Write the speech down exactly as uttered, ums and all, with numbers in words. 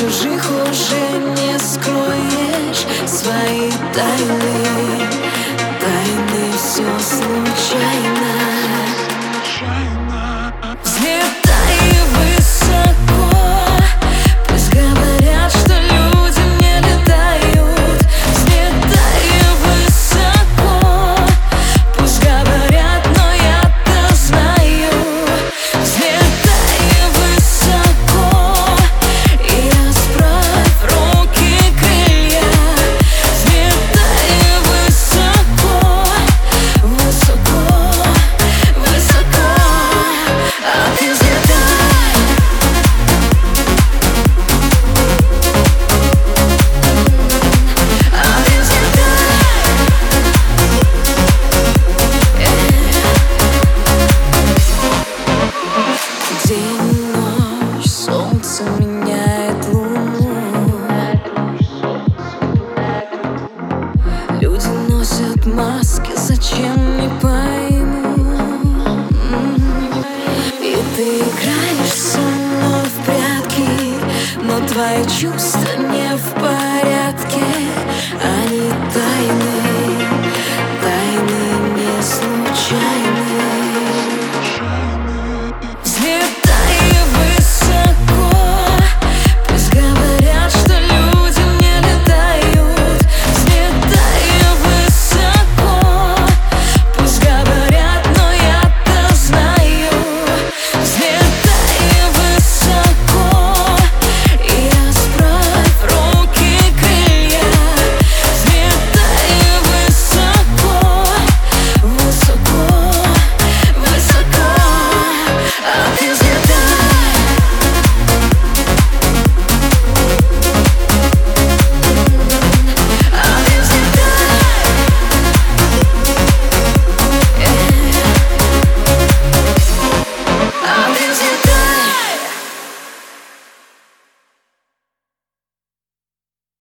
чужих уже не скроешь свои тайны. Тайны, все случайно. Взлетай высоко, пусть говорят, что люди не летают. Взлетай высоко, пусть говорят, но я-то знаю. Взлетай высоко и расправь руки крылья. Взлетай высоко, высоко, высоко. А ты взлетай. А ты взлетай. День, ночь, солнце меняет луну. Люди носят маски, зачем, не пойму. И ты играешь со мной в прятки, но твои чувства